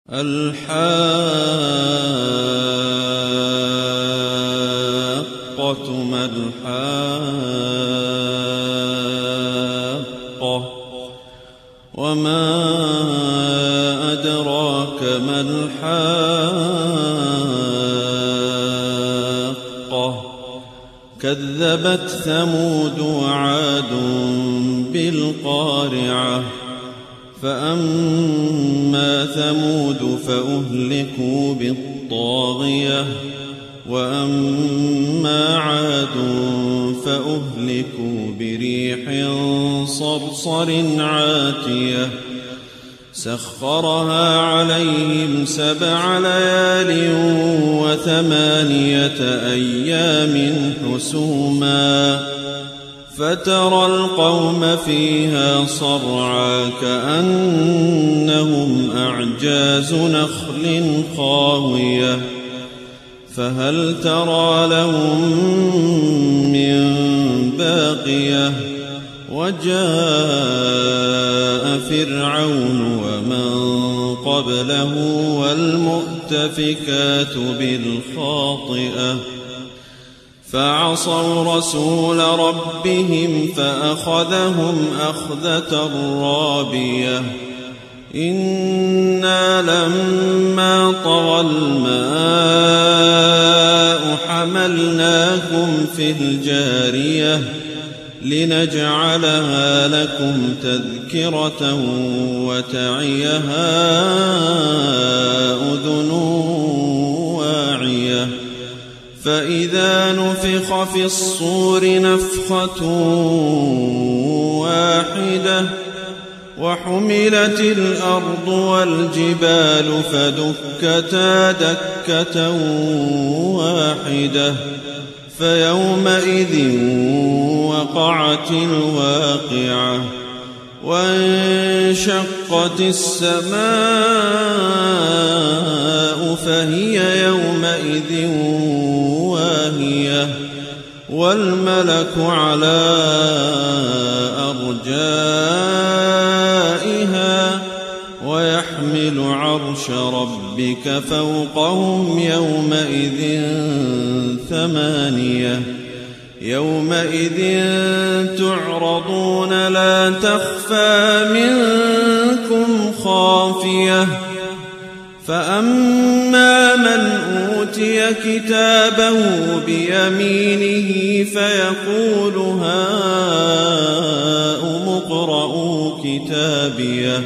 الحاقة ما الحاقة وما أدراك ما الحاقة كذبت ثمود وعاد بالقارعة فأما ثمود فأهلكوا بالطاغية وأما عاد فأهلكوا بريح صرصر عاتية سخرها عليهم 7 ليال و8 أيام حسوما فترى القوم فيها صرعى كأنهم أعجاز نخل خاوية فهل ترى لهم من باقية وجاء فرعون ومن قبله والمؤتفكات بالخاطئة فعصوا رسول ربهم فأخذهم أخذة رابية إنا لما طغى الماء حملناكم في الجارية لنجعلها لكم تذكرة وتعيها أذن واعية فإذا نفخ في الصور نفخة واحدة وحملت الأرض والجبال فدكتا دكة واحدة فيومئذ وقعت الواقعة وانشقت السماء فهي يومئذ واهية والملك على أرجائها ويحمل عرش ربك فوقهم يومئذ 8 يومئذ تعرضون لا تخفى منكم خافية فأما من أوتي كتابه بيمينه فيقول هاؤم اقرءوا كتابيه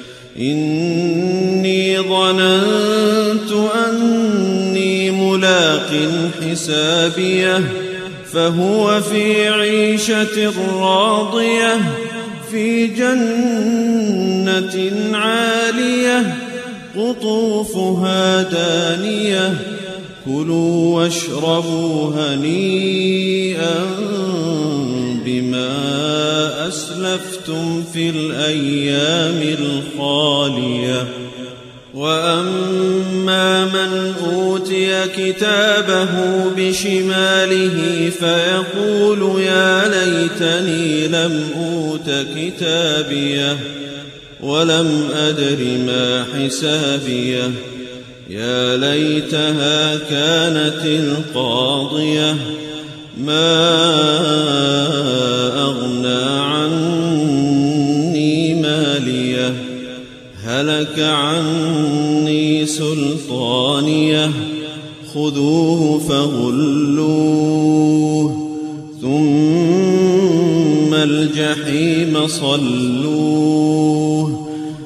إني ظننت أني ملاق حسابيه فهو في عيشة راضية في جنة عالية قطوفها دانية كلوا واشربوا هنيئا بما أسلفتم في الأيام الخالية وأما من أوتي كتابه بشماله فيقول يا ليتني لم أوت كتابيه ولم أدر ما حسابيه يا ليتها كانت القاضية ما أغنى عني ماليه هلك عني سلطانيه خذوه فغلوه ثم الجحيم صلوه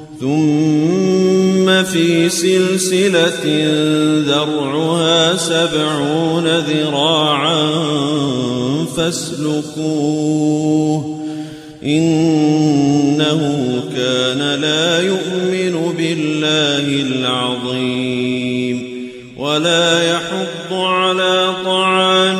ثم في سلسلة ذرعها 70 ذراعا فاسلكوه إنه كان لا يؤمن بالله العظيم ولا يحض على طعام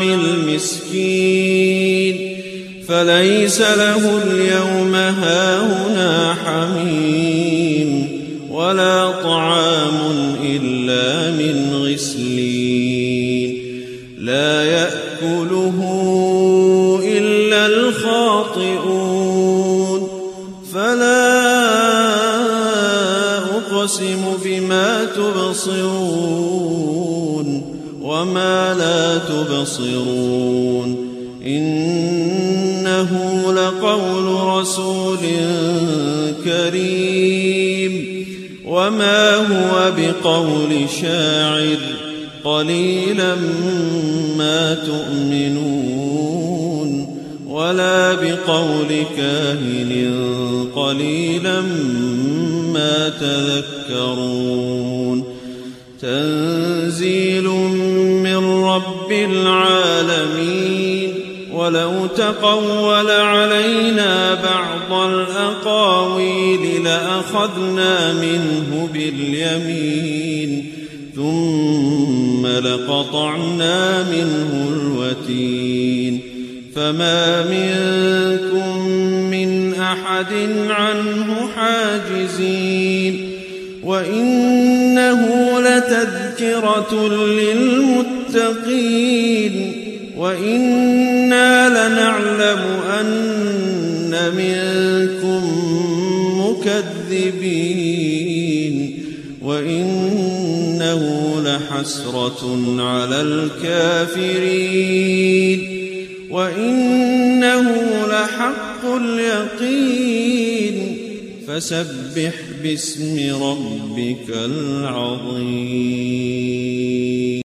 المسكين فليس له اليوم هاهنا حميم ولا طعام إلا من غسلين لا يأكله إلا الخاطئون فلا أقسم بما لا تبصرون إنه لقول رسول كريم وما هو بقول شاعر قليلا ما تؤمنون ولا بقول كاهن قليلا ما تذكرون تنزيل من رب العالمين ولو تقول علينا بعض الأقاويل لأخذنا منه باليمين ثم لقطعنا منه الوتين فما منكم من أحد عنه حاجزين وإنه لتذكرة للمتقين وإنا لنعلم أن منكم مكذبين وإنه لحسرة على الكافرين وإنه لحق اليقين فسبح باسم ربك العظيم.